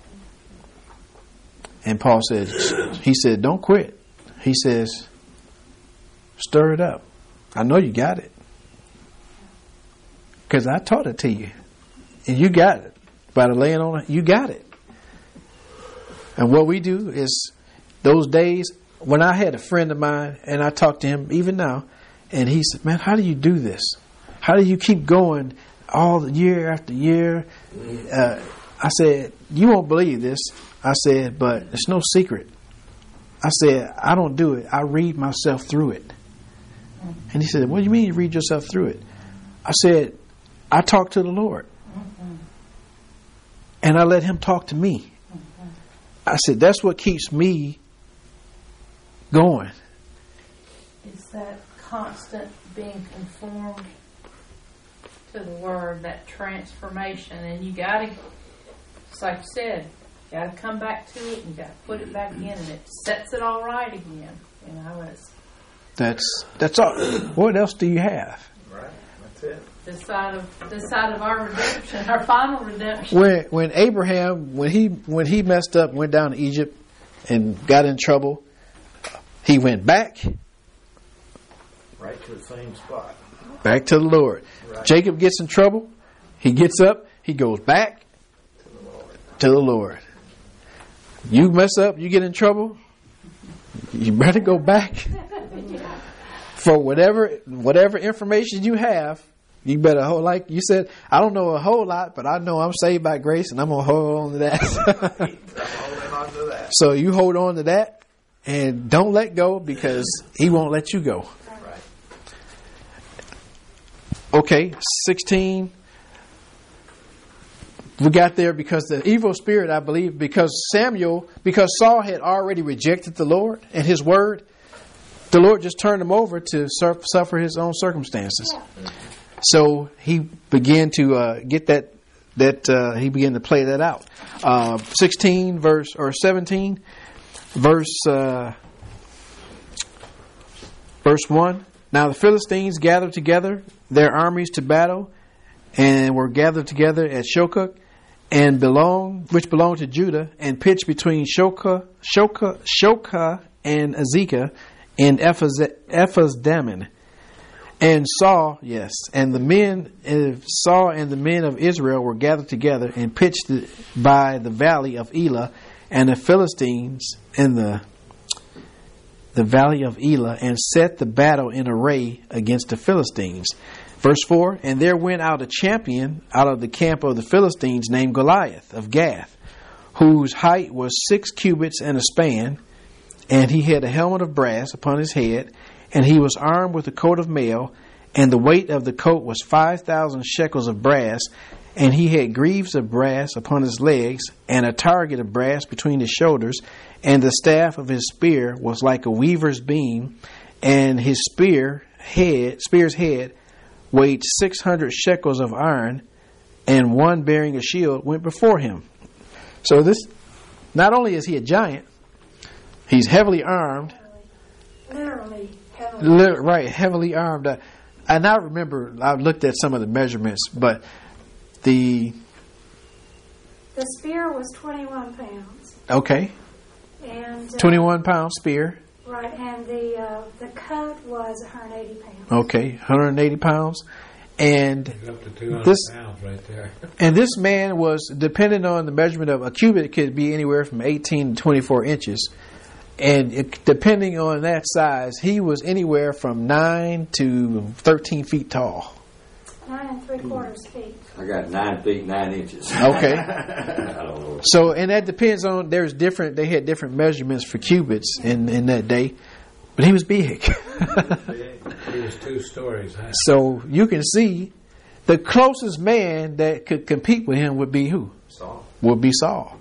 Speaker 3: and Paul said, "He said, don't quit." He says, "Stir it up. I know you got it because I taught it to you, and you got it by the laying on it. You got it." And what we do is those days when I had a friend of mine and I talked to him even now, and he said, "Man, how do you do this? How do you keep going all the year after year?" Uh, I said, "You won't believe this." I said, "But it's no secret." I said, "I don't do it. I read myself through it." And he said, "What do you mean you read yourself through it?" I said, "I talk to the Lord. And I let Him talk to me." I said, "That's what keeps me going."
Speaker 4: It's that constant being conformed to the Word, that transformation. And you got to, it's like you said, you got to come back to it and you got to put it back in, and it sets it all right again. You know, it's
Speaker 3: That's that's all. What else do you have?
Speaker 1: Right. That's it.
Speaker 4: this side of this side of our redemption, our final redemption.
Speaker 3: When when Abraham when he when he messed up, went down to Egypt and got in trouble, he went back
Speaker 1: Right to the same spot.
Speaker 3: back to the Lord.
Speaker 1: Right.
Speaker 3: Jacob gets in trouble, he gets up, he goes back
Speaker 1: To the Lord.
Speaker 3: to the Lord. You mess up, you get in trouble, you better go back for whatever whatever information you have. You better hold, like you said, I don't know a whole lot, but I know I'm saved by grace, and I'm gonna hold on to that.
Speaker 1: I'm holding on to that.
Speaker 3: So you hold on to that and don't let go, because He won't let you go.
Speaker 1: Right.
Speaker 3: Okay, sixteen. we got there because the evil spirit, I believe, because Samuel, because Saul had already rejected the Lord and His word, the Lord just turned him over to suffer his own circumstances. So he began to uh, get that. That uh, he began to play that out. Uh, Sixteen verse or seventeen, verse uh, verse one. Now the Philistines gathered together their armies to battle, and were gathered together at Shokah, and belong which belonged to Judah, and pitched between Shokah, Shokah, Shokah and Azekah in Ephes-dammim. And Saul, yes, and the men, uh, Saul and the men of Israel were gathered together and pitched by the valley of Elah, and the Philistines in the the valley of Elah, and set the battle in array against the Philistines. Verse four, and there went out a champion out of the camp of the Philistines named Goliath of Gath, whose height was six cubits and a span, and he had a helmet of brass upon his head, and he was armed with a coat of mail, and the weight of the coat was five thousand shekels of brass, and he had greaves of brass upon his legs, and a target of brass between his shoulders, and the staff of his spear was like a weaver's beam, and his spear head, spear's head weighed six hundred shekels of iron, and one bearing a shield went before him. So this, not only is he a giant, he's heavily armed.
Speaker 6: Literally.
Speaker 3: Li- right, heavily armed. Uh, and I remember, I looked at some of the measurements, but the...
Speaker 6: The spear was twenty-one pounds.
Speaker 3: Okay.
Speaker 6: And uh,
Speaker 3: twenty-one pound spear.
Speaker 6: Right, and the uh, the coat was one hundred eighty pounds.
Speaker 3: Okay, one hundred eighty pounds. And
Speaker 2: up to two hundred
Speaker 3: this,
Speaker 2: pounds right there.
Speaker 3: And this man was, depending on the measurement of a cubit, it could be anywhere from eighteen to twenty-four inches. And it, depending on that size, he was anywhere from nine to thirteen feet tall.
Speaker 6: Nine and three quarters feet.
Speaker 5: I got nine feet nine inches.
Speaker 3: Okay.
Speaker 5: I don't know.
Speaker 3: So, and that depends on. There's different. They had different measurements for cubits in in that day, but he was big.
Speaker 2: He was two stories high.
Speaker 3: So you can see, the closest man that could compete with him would be who?
Speaker 1: Saul.
Speaker 3: Would be Saul.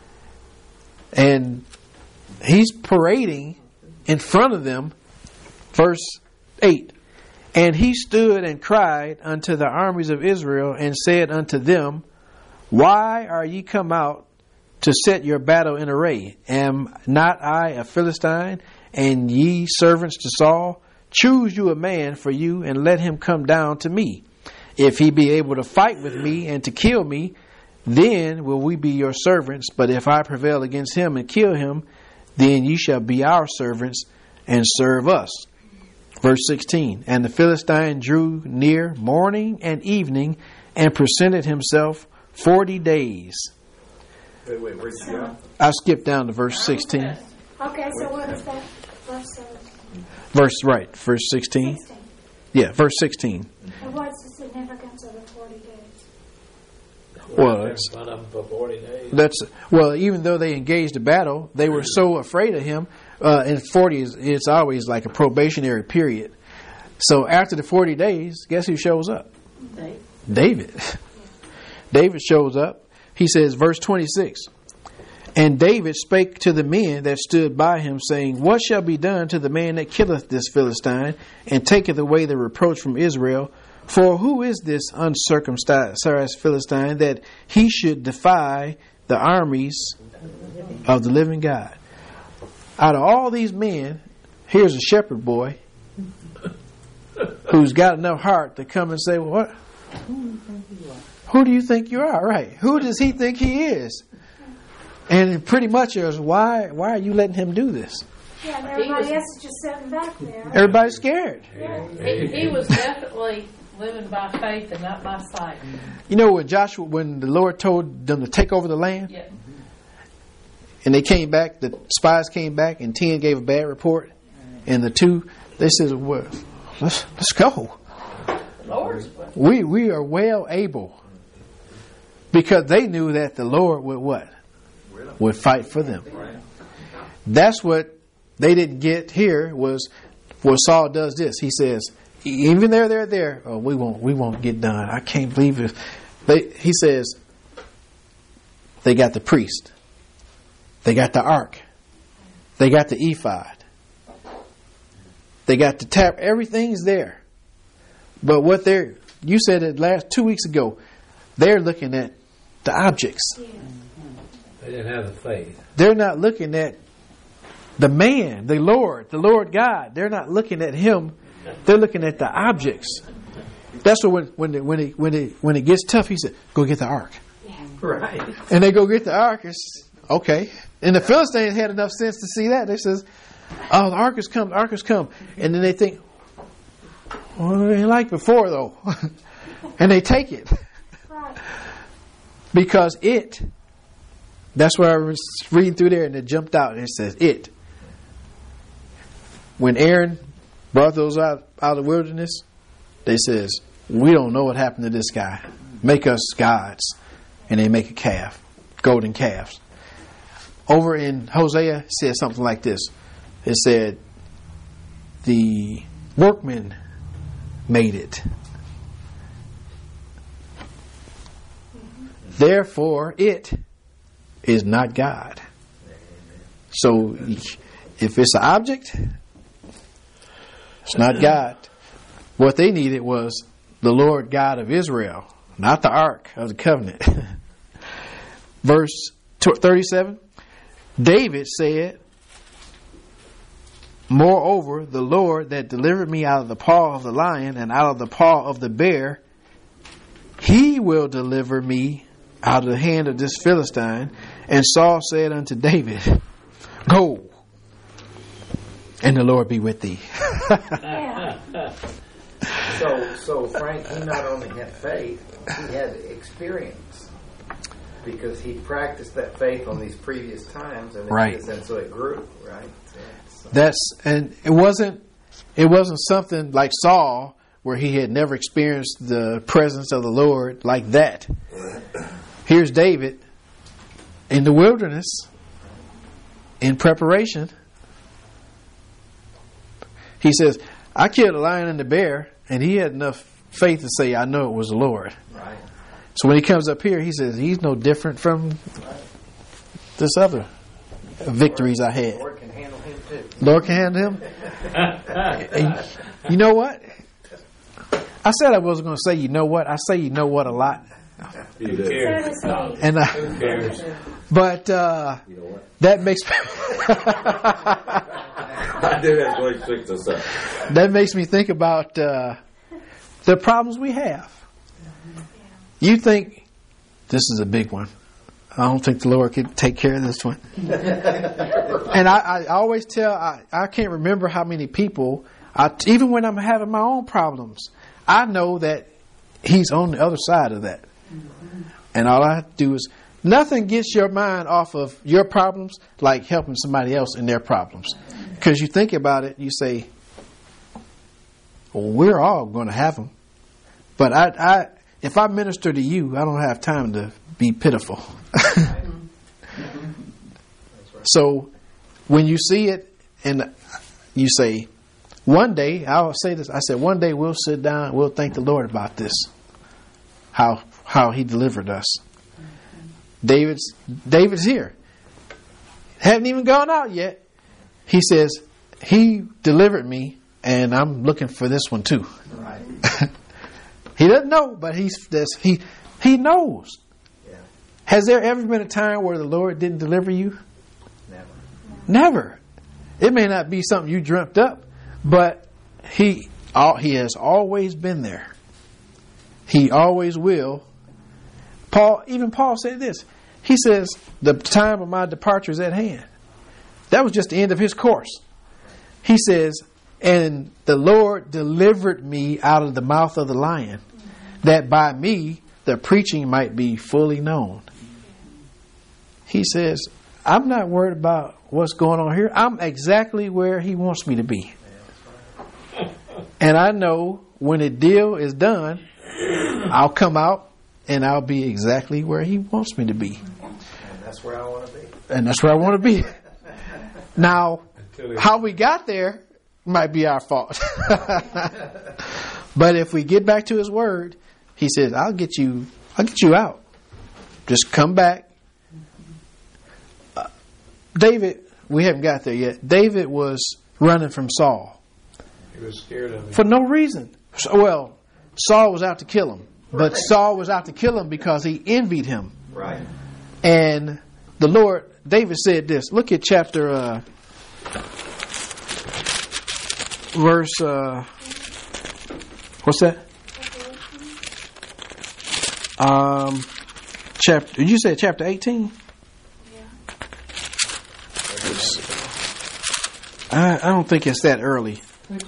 Speaker 3: And he's parading in front of them. Verse eight. And he stood and cried unto the armies of Israel, and said unto them, Why are ye come out to set your battle in array? Am not I a Philistine, and ye servants to Saul? Choose you a man for you, and let him come down to me. If he be able to fight with me and to kill me, then will we be your servants. But if I prevail against him and kill him, then ye shall be our servants and serve us. Verse sixteen, and the Philistine drew near morning and evening, and presented himself forty days.
Speaker 1: Wait, wait, where'd you go?
Speaker 3: I skipped down to verse sixteen.
Speaker 6: Okay, so what is that? Verse seventeen.
Speaker 3: Verse, right, verse sixteen.
Speaker 6: sixteen.
Speaker 3: Yeah, verse sixteen.
Speaker 6: And what's the significance of the forty days?
Speaker 3: Well,
Speaker 2: in
Speaker 3: it's,
Speaker 2: front of him for forty days.
Speaker 3: that's well. Even though they engaged the battle, they were so afraid of him. Uh, in forty, is it's always like a probationary period. So after the forty days, guess who shows up?
Speaker 4: David.
Speaker 3: David. David shows up. He says, verse twenty-six. And David spake to the men that stood by him, saying, What shall be done to the man that killeth this Philistine, and taketh away the reproach from Israel? For who is this uncircumcised Philistine, that he should defy the armies of the living God? Out of all these men, here's a shepherd boy who's got enough heart to come and say, What? Who do you think you are? Right. Who does he think he is? And pretty much is, why why are you letting him do this?
Speaker 6: Yeah, and everybody else is just sitting back there.
Speaker 3: Everybody's scared.
Speaker 6: Yeah.
Speaker 4: He, he was definitely living by faith and not by sight.
Speaker 3: You know when Joshua, when the Lord told them to take over the land,
Speaker 4: Yeah.
Speaker 3: and they came back, the spies came back, and ten gave a bad report, and the two, they said, well, let's let's go.
Speaker 4: Lord's
Speaker 3: We we are well able, because they knew that the Lord would what? Would fight for them. That's what they didn't get here, was what Saul does this. He says, even there, there, there, oh, we won't, we won't get done. I can't believe it. They, he says, they got the priest. They got the ark. They got the ephod. They got the tab. Everything's there. But what they're, you said it last two weeks ago, they're looking at the objects.
Speaker 2: They didn't have the faith.
Speaker 3: They're not looking at the man, the Lord, the Lord God. They're not looking at Him. They're looking at the objects. That's what when when it, when it when it when it gets tough, He said, "Go get the ark."
Speaker 1: Right.
Speaker 3: And they go get the ark. It's okay. And the Philistines had enough sense to see that. They says, "Oh, the ark has come. The ark has come." And then they think, "Well, it ain't like before, though." And they take it because it. That's what I was reading through there, and it jumped out, and it says it. When Aaron brought those out out of the wilderness, they says, "We don't know what happened to this guy. Make us gods." And they make a calf, golden calves. Over in Hosea, it said something like this. It said, the workmen made it. Therefore, it is not God. So, if it's an object, it's not God. What they needed was the Lord God of Israel, not the Ark of the Covenant. Verse thirty-seven, David said, "Moreover, the Lord that delivered me out of the paw of the lion and out of the paw of the bear, He will deliver me out of the hand of this Philistine." And Saul said unto David, "Go, and the Lord be with thee."
Speaker 1: So, so Frank, he not only had faith, he had experience. Because he practiced that faith on these previous times, and, it,
Speaker 3: right.
Speaker 1: and so it grew, right? So,
Speaker 3: That's and it wasn't it wasn't something like Saul where he had never experienced the presence of the Lord like that. Here's David in the wilderness in preparation. He says, "I killed a lion and a bear," and he had enough faith to say, "I know it was the Lord."
Speaker 1: Right.
Speaker 3: So when he comes up here, he says, he's no different from this other victories I had.
Speaker 1: Lord can handle him too.
Speaker 3: Lord can handle him. And you know what? I said I wasn't going to say you know what. I say you know what a lot.
Speaker 5: You do.
Speaker 3: And I,
Speaker 2: Who cares?
Speaker 3: but uh,
Speaker 5: You know what?
Speaker 3: that makes
Speaker 5: I do that going to fix us up.
Speaker 3: that makes me think about uh, the problems we have. You think this is a big one. I don't think the Lord could take care of this one. And I, I always tell, I, I can't remember how many people, I, even when I'm having my own problems, I know that He's on the other side of that. And all I have to do is, nothing gets your mind off of your problems like helping somebody else in their problems. Because you think about it, you say, well, we're all going to have them. But I, I, if I minister to you, I don't have time to be pitiful. So when you see it and you say, one day, I'll say this, I said, one day we'll sit down and we'll thank the Lord about this. How how He delivered us. David's David's here. Haven't even gone out yet. He says, He delivered me and I'm looking for this one too.
Speaker 1: Right.
Speaker 3: He doesn't know, but he's this he he knows.
Speaker 1: Yeah.
Speaker 3: Has there ever been a time where the Lord didn't deliver you?
Speaker 1: Never.
Speaker 3: Never. It may not be something you dreamt up, but he all, he has always been there. He always will. Paul, even Paul said this. He says, "The time of my departure is at hand." That was just the end of his course. He says, "And the Lord delivered me out of the mouth of the lion, that by me the preaching might be fully known." He says, I'm not worried about what's going on here. I'm exactly where He wants me to be. And I know when the deal is done, I'll come out and I'll be exactly where He wants me to be.
Speaker 1: And that's where I want to be.
Speaker 3: And that's where I want to be. Now, how we got there might be our fault. But if we get back to His word, He says, I'll get you, I'll get you out. Just come back David, we haven't got there yet. David was running from Saul.
Speaker 2: He was scared of him.
Speaker 3: For no reason. So, well, Saul was out to kill him. But Saul was out to kill him because he envied him.
Speaker 1: Right.
Speaker 3: And the Lord, David said this. Look at chapter, uh, verse, uh, what's that? Um, chapter, did you say chapter eighteen? I, I don't think it's that early.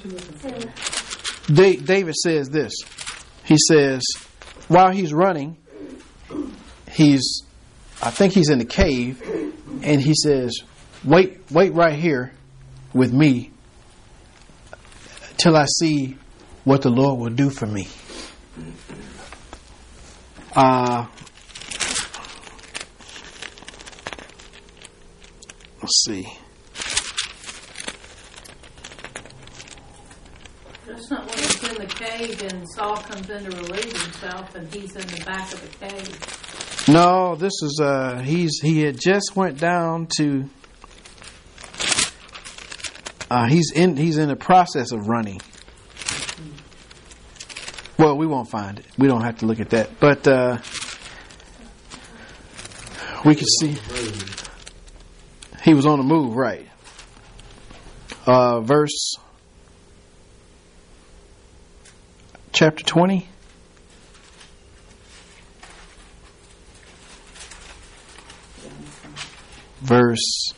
Speaker 3: Da- David says this. He says, while he's running, he's, I think he's in the cave, and he says, wait, wait right here with me till I see what the Lord will do for me. Uh, let's see.
Speaker 4: That's not when he's in the cave and Saul comes in to relieve himself and he's in the back of the cave.
Speaker 3: No, this is uh he's he had just went down to uh he's in he's in the process of running. Well, we won't find it. We don't have to look at that. But uh we can see he was on the move, right. Uh verse chapter twenty. Verse.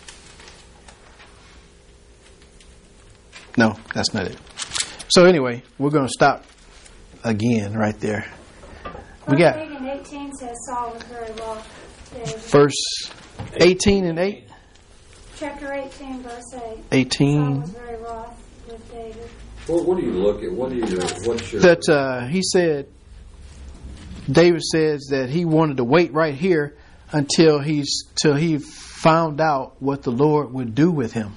Speaker 3: No, that's not it. So anyway, we're going to stop again right there. We got
Speaker 6: eight and eighteen says Saul was very wroth. David.
Speaker 3: verse eighteen and eight.
Speaker 6: Chapter eighteen, verse eight. Saul
Speaker 3: eighteen.
Speaker 6: was very wroth with David.
Speaker 5: What, what do you look at? What do you? What's your?
Speaker 3: That uh, he said. David says that he wanted to wait right here until he's till he found out what the Lord would do with him.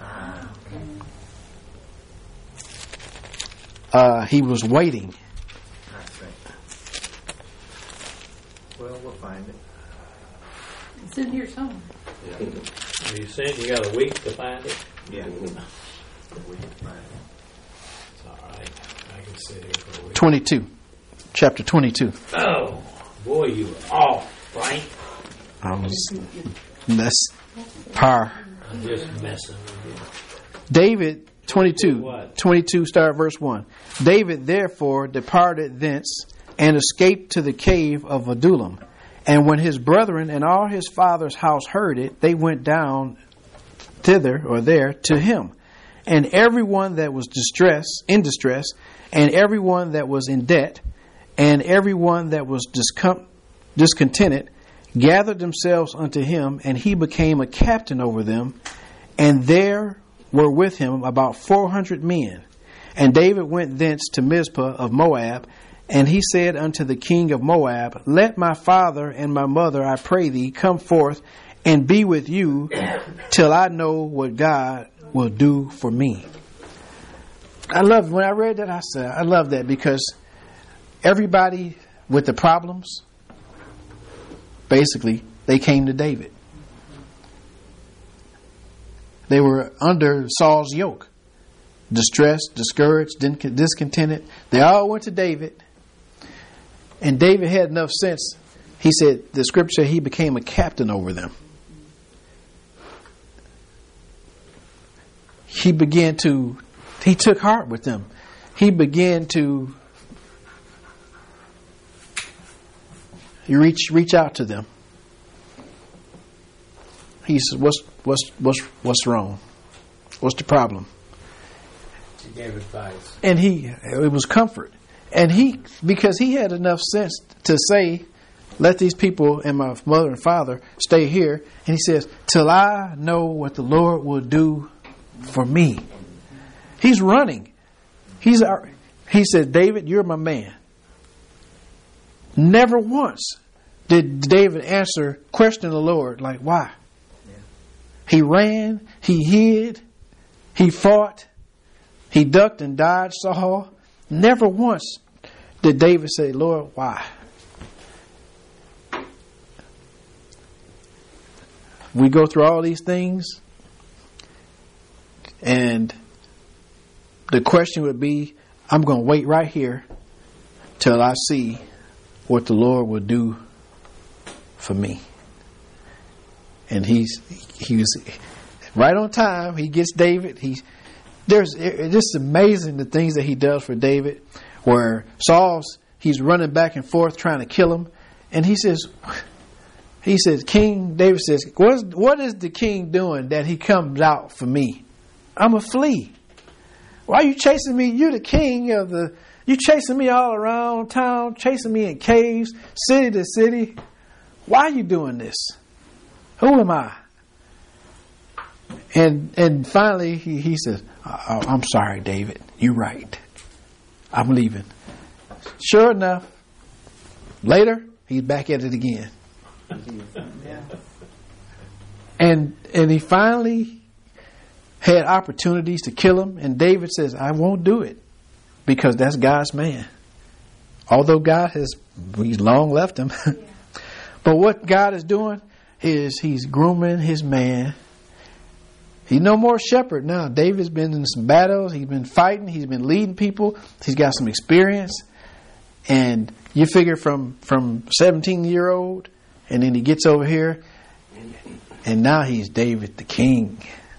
Speaker 3: Uh, he was waiting.
Speaker 1: I see. Well, we'll find it.
Speaker 4: It's in here somewhere.
Speaker 2: Yeah. You said you got a week to find it?
Speaker 1: Yeah. We can find it.
Speaker 2: It's all right. I can sit here for a week.
Speaker 3: Twenty-two, chapter twenty-two.
Speaker 2: Oh, boy, you were off, Frank.
Speaker 3: I was that's par.
Speaker 2: I'm just messing with you.
Speaker 3: David twenty-two,
Speaker 2: What?
Speaker 3: twenty-two, start verse one. David therefore departed thence and escaped to the cave of Adullam. And when his brethren and all his father's house heard it, they went down thither or there to him. And everyone that was distress, in distress, and everyone that was in debt, and everyone that was discom- discontented, gathered themselves unto him, and he became a captain over them. And there were with him about four hundred men. And David went thence to Mizpah of Moab, and he said unto the king of Moab, Let my father and my mother, I pray thee, come forth and be with you till I know what God will do for me. I love, when I read that, I said, I love that because everybody with the problems, basically, they came to David. They were under Saul's yoke. Distressed, discouraged, discontented. They all went to David. And David had enough sense. He said, the scripture, he became a captain over them. He began to, he took heart with them. He began to reach reach out to them. He said, what's, what's, what's, what's wrong? What's the problem?
Speaker 2: He gave advice.
Speaker 3: And he, it was comfort. And he, because he had enough sense to say, let these people and my mother and father stay here. And he says, till I know what the Lord will do for me. He's running. He's, he said, David, you're my man. Never once did David answer, question the Lord, like, why? Yeah. He ran, he hid, he fought, he ducked and dodged Saul. Never once did David say, Lord, why? we go through all these things, and the question would be, I'm going to wait right here till I see what the Lord will do for me. And he's he was right on time. He gets David. He's there's it's just amazing the things that he does for David. Where Saul's he's running back and forth trying to kill him, and he says, he says, King David says, what is, what is the king doing that he comes out for me? I'm a flea. Why are you chasing me? You're the king of the. You chasing me all around town, chasing me in caves, city to city. Why are you doing this? Who am I? And and finally he, he says, I'm sorry, David. You're right. I'm leaving. Sure enough, later he's back at it again. And and he finally had opportunities to kill him, and David says, I won't do it, because that's God's man. Although God has he's long left him. Yeah. But what God is doing is he's grooming his man. He's no more shepherd now. David's been in some battles. He's been fighting. He's been leading people. He's got some experience. And you figure from from seventeen-year-old, and then he gets over here, and now he's David the king.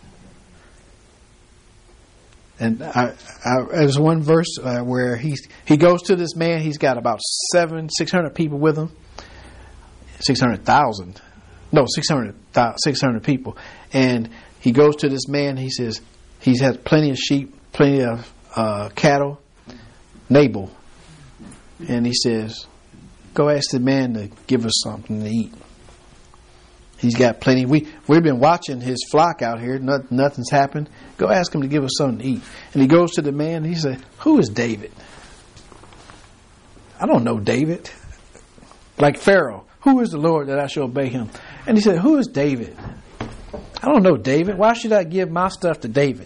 Speaker 3: And I, I, there's one verse uh, where he's, he goes to this man. He's got about seven, six hundred people with him. Six hundred thousand, no, six hundred, six hundred people. And he goes to this man. He says he's had plenty of sheep, plenty of uh, cattle, Nabal. And he says, "Go ask the man to give us something to eat." He's got plenty. We we've been watching his flock out here. Not, nothing's happened. Go ask him to give us something to eat. And he goes to the man. And he said, "Who is David?" "I don't know David." Like Pharaoh, "Who is the Lord that I shall obey him?" And he said, "Who is David?" "I don't know David. Why should I give my stuff to David?"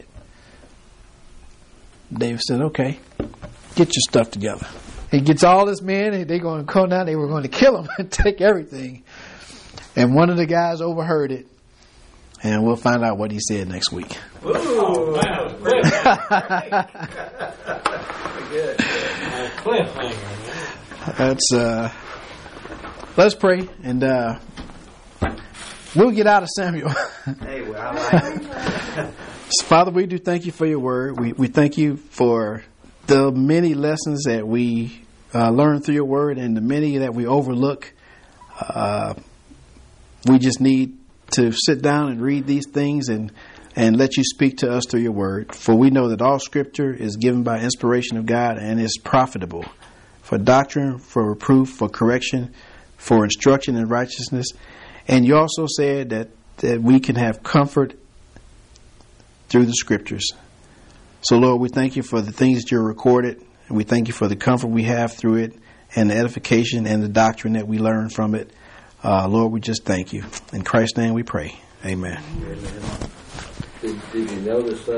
Speaker 3: David said, "Okay, get your stuff together." He gets all this men, and they're going to come down. They were going to kill him and take everything. And one of the guys overheard it, and we'll find out what he said next week.
Speaker 2: Ooh, oh, man.
Speaker 1: Good.
Speaker 2: Cliffhanger.
Speaker 3: That's uh. Let's pray, and uh, we'll get out of Samuel.
Speaker 1: Hey, well, I like it.
Speaker 3: Father, we do thank you for your word. We we thank you for the many lessons that we uh, learn through your word, and the many that we overlook. Uh, we just need to sit down and read these things and, and let you speak to us through your word. For we know that all scripture is given by inspiration of God and is profitable for doctrine, for reproof, for correction, for instruction in righteousness. And you also said that, that we can have comfort through the scriptures. So, Lord, we thank you for the things that you recorded, and we thank you for the comfort we have through it, and the edification and the doctrine that we learn from it. Uh, Lord, we just thank you. In Christ's name we pray. Amen.
Speaker 5: Did, did you notice that?